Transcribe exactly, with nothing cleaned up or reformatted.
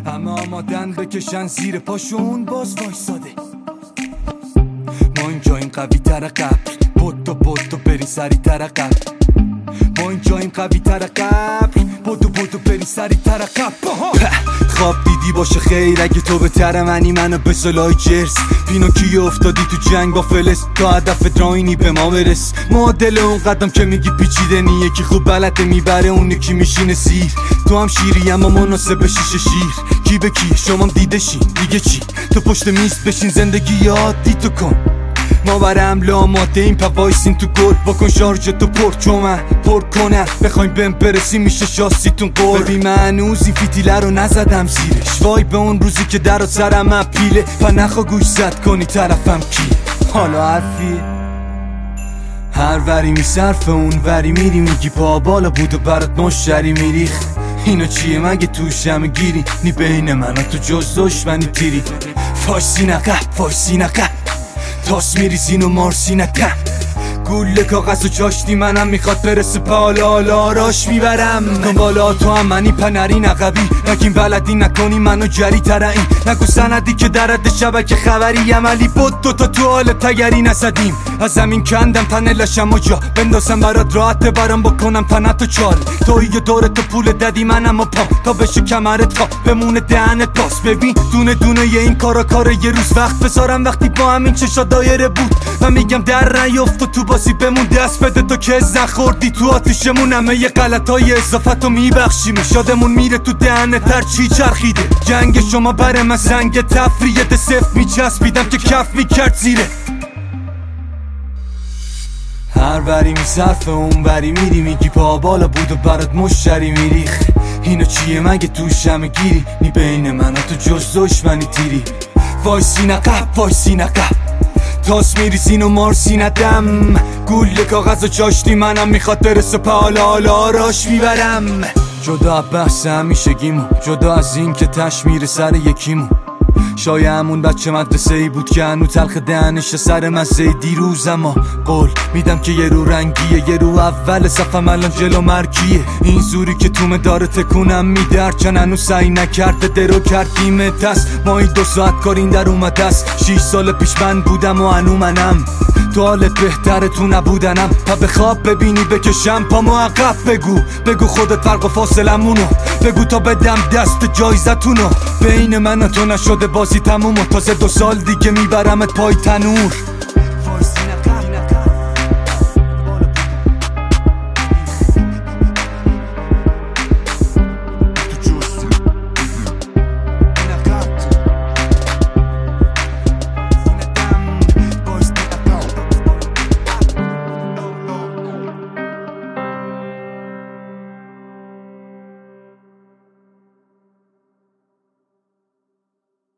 همه آمادن بکشن زیر پاشون باز وایساده. ما اینجاییم قوی تر قبل، پتو پتو بری سری تر قبل. ما اینجاییم قوی تر قبل، پتو پتو بری سری تر قبل. خواب دیدی باشه خیر اگه تو به تر منی، منو به سلای جرس پینوکیو افتادی تو جنگ با فلس، تا هدف دراینی به ما برس. معادل اون قدم که میگی پیچیده نی، یکی خوب بلده میبره اون یکی میشینه سیر. تو هم شیری اما مناسب شیشه شیر، کی به کی شما دیده شین دیگه چی؟ تو پشت میز بشین زندگی عادی تو کن، ما برای حمله آماده این پا وایسین تو گل. بکن شارژ تو پر چومن پر کنن، بخوایم بهم برسیم میشه شاستیتون قول. ببین من هنوز این فیتیله رو نزدم زیرش، وای به اون روزی که در و سرم اپیله. پا نخوا گوش زد کنی طرفم کی، حالا حرفی هر وری میصرف اون وری میری، میگی پا بالا بود و برات مشتری میریخ. اینا چیه مگه توش همه گیری، نی بین من و تو جز دشمنی تیری. فایسی نقه فایسی نقه تاس میریزین و مارسی نکن، گوله کاغذ و چاشتی منم میخواد برسه پالا حالا آراش میبرم. بالا تو هم منی پنری نقبی، نگیم بلدی نکنی منو جری ترعیم. نگو سندی که درد شبکه خبری عملی بود، دوتا تو حال تگری نزدیم. از زمین کندم تنه لشم و جا بندازم برات راحت برم بکنم تنت و چال. توی دور تو پول دادی منم و پام تا بشه کمرت تا بمونه دهنت پاس. ببین دونه دونه یه این کارا کاره یه روز وقت بذارم وقتی با همین چشا دایره بود. من میگم در نیفت و تو بازی بمون، دست بده تو که از نخوردی تو آتیشمون. همه یه غلطای اضافتو میبخشیم، شادمون میره تو دهنت هر چی چرخیده. جنگ شما بره من زنگ تفریه، ده صفت میچسبیدم که کف میکرد زیره. هر وری میصرف اون وری میری، میگی پا بالا بود و برات مشتری میریخ. اینو چیه مگه توش همه گیری، نی بین من و تو جز دشمنی تیری. وایسی نقب وایسی نقب تاس میریزین و مارسی ندم، گوله کاغذ و چاشتی منم میخواد برسه پا حالا حالا آراش میبرم. جدا از بحث همیشگیمون، جدا از این که تش میره سر یکیمون. شاید همون بچه مدرسه ای بود که هنو تلخ دهنش سر مزه دیروز. اما قول میدم که یه رو رنگیه، یه رو اول صفم الان جلو مرگیه. این زوری که تومه داره تکونم میده، هرچن هنو سعی نکرده درو کردیم دست. ما این دو ساعت کارین در اومده است، شیش سال پیش من بودم و هنو منم. تو حالت بهتره تو نبودنم، تا به خواب ببینی بکشم پامو عقب. بگو بگو خودت فرق و فاصلمونو، بگو تا بدم دست جایزتونو. بین من و تو نشده بازی تموم و تازه دو سال دیگه میبرمت پای تنور.